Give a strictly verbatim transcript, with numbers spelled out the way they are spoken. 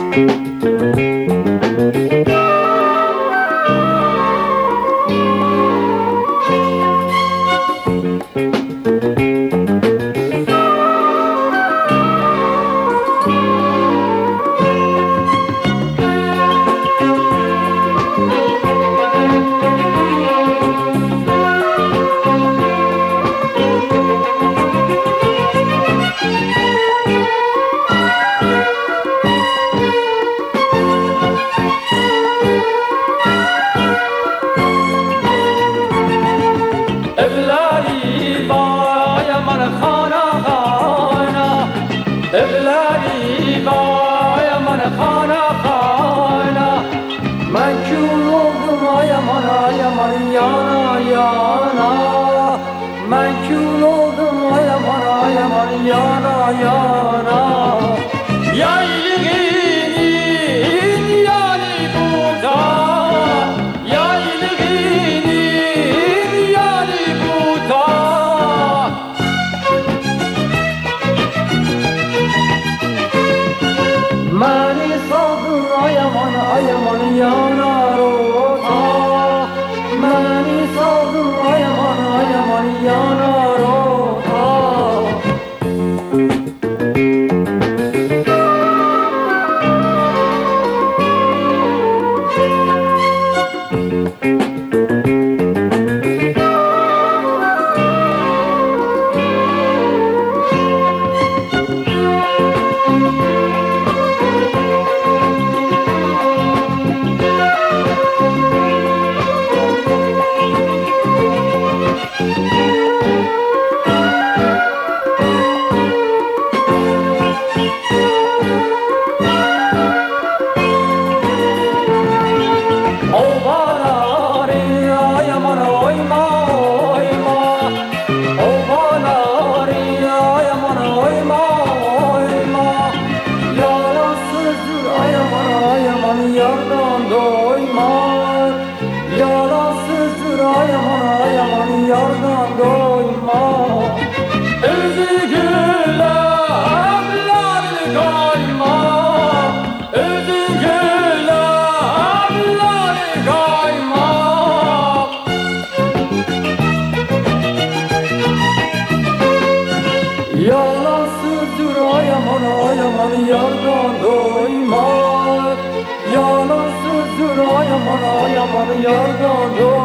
Evleri vay aman khana khana, ben kül oldum ay aman ay aman yana yana, ben kül oldum ay aman ay aman yana yana. Yaylığının yani burada, yaylığının yani burada. Mani saldın ay aman ay aman yanar ota, mani saldın ay aman ay aman yanar ota. Yardan doyma, yalansızdır ay aman ay aman yardan doyma. Özü gülemlerini kayma, özü gülemlerini kayma. Yalansızdır ay aman ay aman yardan doyma. Yalansızdır ay aman ay aman yardan doyma.